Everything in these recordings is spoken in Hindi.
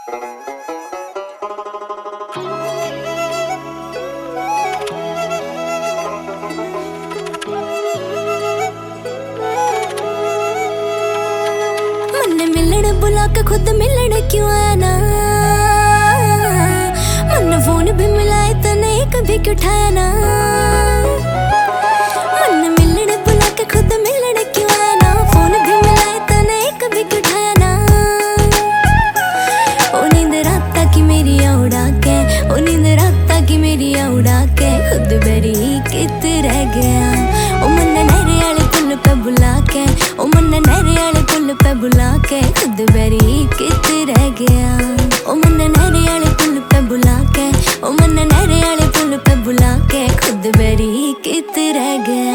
बुला के खुद मिलने क्यों आया ना, मन फोन भी मिलाए तो नहीं कभी क्यों उठाया ना। मन मिलने बुला के खुद मिलने क्यों आया ना, फोन भी मिलाए तो नहीं कभी क्यों उठाया ना। ओ नींद रात की मेरी उड़ा के, ओ नींद रात की मेरी उड़ा के खुद बेरी कित रह गया। ओ मन नहरे वाले पुल पे बुला के, ओ मन नहरे वाले पुल पे बुला के खुद बेरी कित रह गया। ओ मन नहरे वाले पुल पे बुला के, ओ मन नहरे वाले पुल पे बुला के खुद बेरी कित रह गया।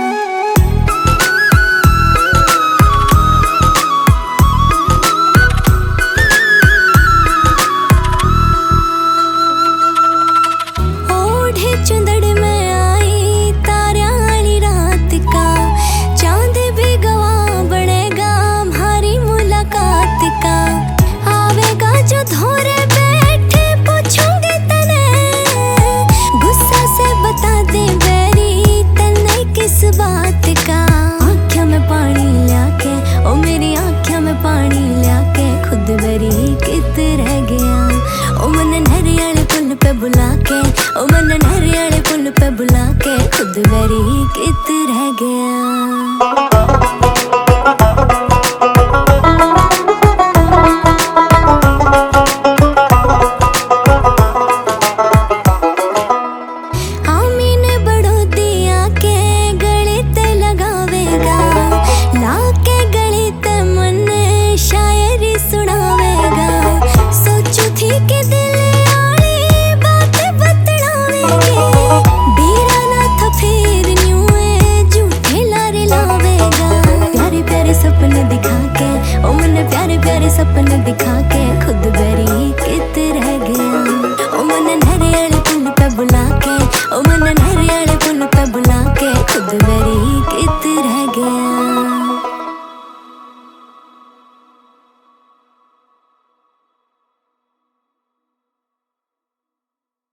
कित रह गया। ओ मन नहरे वाले पुल पे बुला के, ओ मन नहरे वाले पुल पे बुला के खुद बेरी कित रह गया।